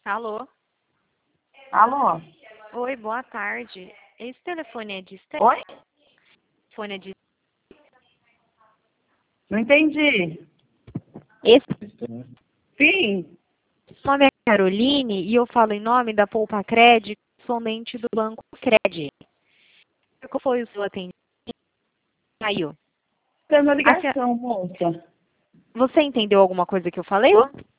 Alô? Alô? Oi, boa tarde. Esse telefone é de Oi? telefone é de Não entendi. Esse Sim. nome é Caroline e eu falo em nome da Poupa Cred, somente do Banco Cred. Qual foi o seu atendimento? Caiu. Tem uma A senhora- ligação, moça. Você entendeu alguma coisa que eu falei?